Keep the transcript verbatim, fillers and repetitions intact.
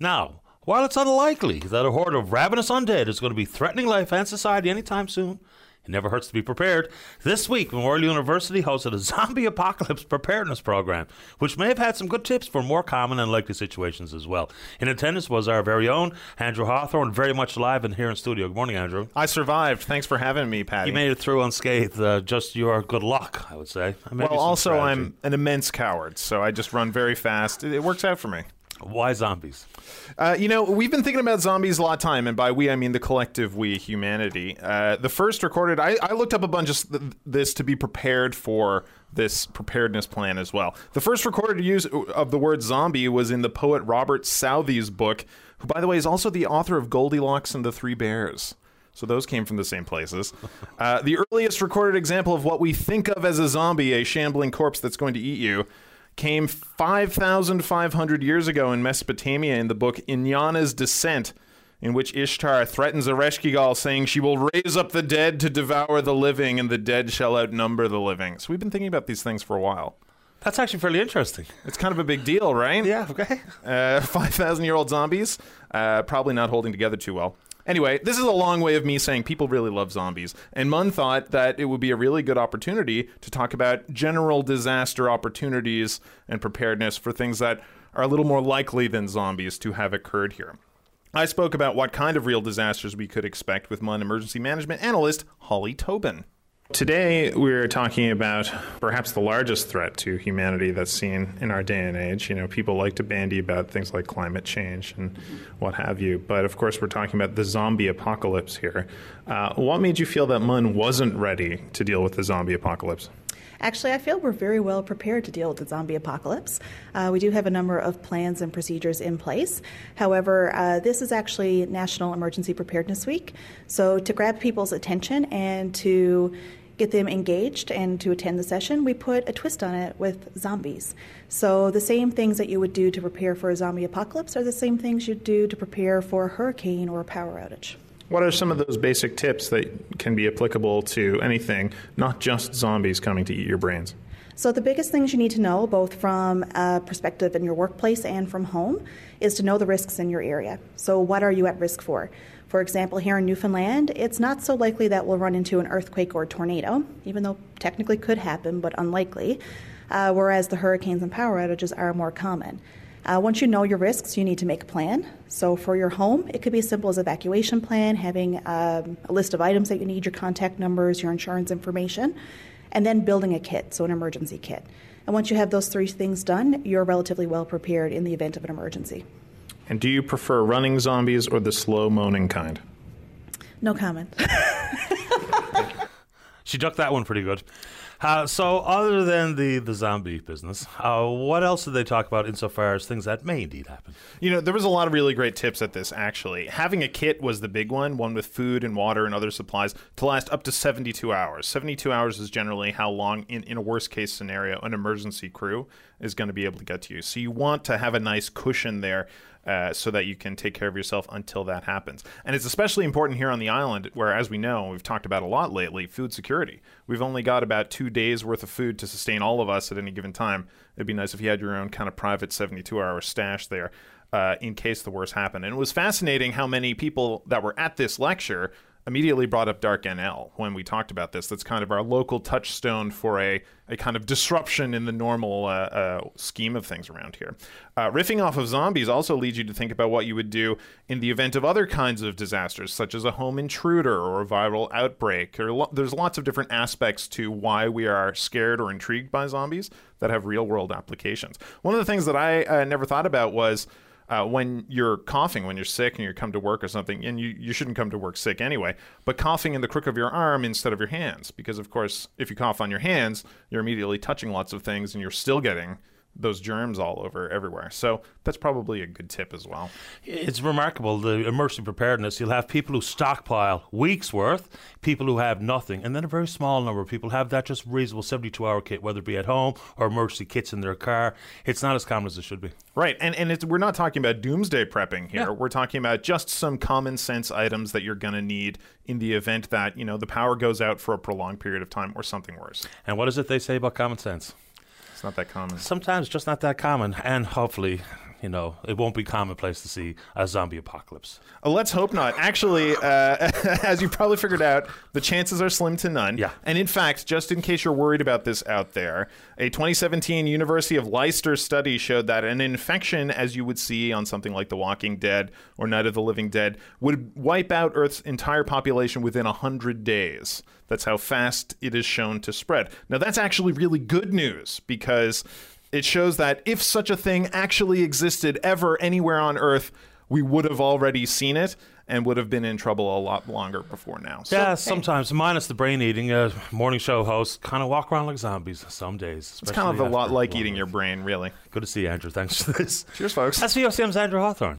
Now, while it's unlikely that a horde of ravenous undead is going to be threatening life and society anytime soon, it never hurts to be prepared. This week, Memorial University hosted a zombie apocalypse preparedness program, which may have had some good tips for more common and likely situations as well. In attendance was our very own Andrew Hawthorne, very much alive and here in studio. Good morning, Andrew. I survived. Thanks for having me, Patty. You made it through unscathed. Uh, just your good luck, I would say. Well, also, strategy. I'm an immense coward, so I just run very fast. It, it works out for me. Why zombies? Uh, you know, we've been thinking about zombies a lot of time, and by we, I mean the collective we, humanity. Uh, the first recorded, I, I looked up a bunch of th- this to be prepared for this preparedness plan as well. The first recorded use of the word zombie was in the poet Robert Southey's book, who, by the way, is also the author of Goldilocks and the Three Bears. So those came from the same places. Uh, the earliest recorded example of what we think of as a zombie, a shambling corpse that's going to eat you, came five thousand five hundred years ago in Mesopotamia in the book Inanna's Descent, in which Ishtar threatens Ereshkigal, saying she will raise up the dead to devour the living, and the dead shall outnumber the living. So we've been thinking about these things for a while. That's actually fairly interesting. It's kind of a big deal, right? Yeah, okay. Uh, five thousand year old zombies, uh, probably not holding together too well. Anyway, this is a long way of me saying people really love zombies, and Mun thought that it would be a really good opportunity to talk about general disaster opportunities and preparedness for things that are a little more likely than zombies to have occurred here. I spoke about what kind of real disasters we could expect with Mun emergency management analyst Holly Tobin. Today, we're talking about perhaps the largest threat to humanity that's seen in our day and age. You know, people like to bandy about things like climate change and what have you. But, of course, we're talking about the zombie apocalypse here. Uh, what made you feel that Mun wasn't ready to deal with the zombie apocalypse? Actually, I feel we're very well prepared to deal with the zombie apocalypse. Uh, we do have a number of plans and procedures in place. However, uh, this is actually National Emergency Preparedness Week. So to grab people's attention and to get them engaged and to attend the session, we put a twist on it with zombies. So the same things that you would do to prepare for a zombie apocalypse are the same things you'd do to prepare for a hurricane or a power outage. What are some of those basic tips that can be applicable to anything, not just zombies coming to eat your brains? So the biggest things you need to know, both from a perspective in your workplace and from home, is to know the risks in your area. So what are you at risk for? For example, here in Newfoundland, it's not so likely that we'll run into an earthquake or a tornado, even though technically could happen, but unlikely, uh, whereas the hurricanes and power outages are more common. Uh, once you know your risks, you need to make a plan. So for your home, it could be as simple as evacuation plan, having um, a list of items that you need, your contact numbers, your insurance information, and then building a kit, so an emergency kit. And once you have those three things done, you're relatively well prepared in the event of an emergency. And do you prefer running zombies or the slow moaning kind? No comment. She ducked that one pretty good. Uh, so other than the, the zombie business, uh, what else did they talk about insofar as things that may indeed happen? You know, there was a lot of really great tips at this, actually. Having a kit was the big one, one with food and water and other supplies to last up to seventy-two hours. seventy-two hours is generally how long, in, in a worst-case scenario, an emergency crew is going to be able to get to you. So you want to have a nice cushion there uh, so that you can take care of yourself until that happens. And it's especially important here on the island where, as we know, we've talked about a lot lately, food security. We've only got about two days worth of food to sustain all of us at any given time. It'd be nice if you had your own kind of private seventy-two hour stash there uh, in case the worst happened. And it was fascinating how many people that were at this lecture immediately brought up Dark N L when we talked about this. That's kind of our local touchstone for a, a kind of disruption in the normal uh, uh, scheme of things around here. Uh, riffing off of zombies also leads you to think about what you would do in the event of other kinds of disasters, such as a home intruder or a viral outbreak. Or lo- there's lots of different aspects to why we are scared or intrigued by zombies that have real-world applications. One of the things that I uh, never thought about was Uh, when you're coughing, when you're sick and you come to work or something, and you, you shouldn't come to work sick anyway, but coughing in the crook of your arm instead of your hands. Because, of course, if you cough on your hands, you're immediately touching lots of things and you're still getting those germs all over everywhere. So that's probably a good tip as well. It's remarkable, the emergency preparedness. You'll have people who stockpile weeks worth, people who have nothing, and then a very small number of people have that just reasonable seventy-two hour kit, whether it be at home or emergency kits in their car. It's not as common as it should be. Right, and and it's, we're not talking about doomsday prepping here. Yeah. We're talking about just some common sense items that you're going to need in the event that, you know, the power goes out for a prolonged period of time or something worse. And what is it they say about common sense? Not that common. Sometimes just not that common, and hopefully you know, it won't be commonplace to see a zombie apocalypse. Uh, let's hope not. Actually, uh, as you probably figured out, the chances are slim to none. Yeah. And in fact, just in case you're worried about this out there, a twenty seventeen University of Leicester study showed that an infection, as you would see on something like The Walking Dead or Night of the Living Dead, would wipe out Earth's entire population within one hundred days. That's how fast it is shown to spread. Now, that's actually really good news, because it shows that if such a thing actually existed ever anywhere on Earth, we would have already seen it and would have been in trouble a lot longer before now. So, Yeah, sometimes, minus the brain eating, uh, morning show hosts kind of walk around like zombies some days. it's kind of a lot after like long eating your week. brain, really. Good to see you, Andrew. Thanks for this. Cheers, folks. That's V O C M's Andrew Hawthorne.